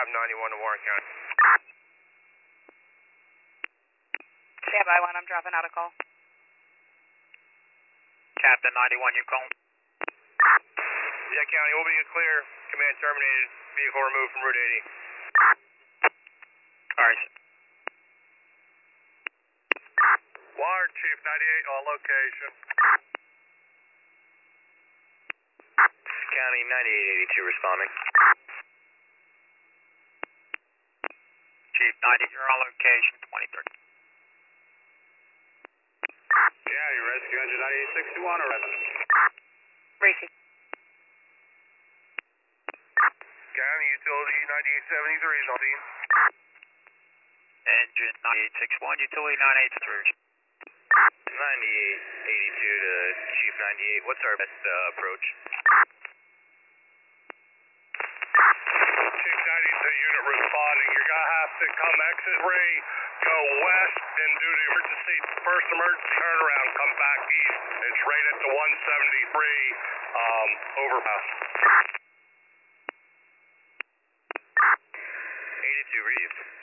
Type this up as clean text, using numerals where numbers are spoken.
Cab 91 to Warren County. Standby 1, I'm dropping out a call. Captain 91, you call? Yeah, County, we'll be clear. Command terminated. Vehicle removed from Route 80. Alright. Wire Chief 98 on location. County 9882 responding. Chief 90, you're on location, 23. Yeah, you rescue engine 9861 or resident? Receive. County utility 9873 is on scene. Engine 9861, utility 983. 9882 to Chief 98. What's our best approach? Chief 90 is the unit responding. You're going to have to come exit Ray, go west, and do the emergency, first emergency turnaround, come back east. It's right at the 173 overpass. 82, read you.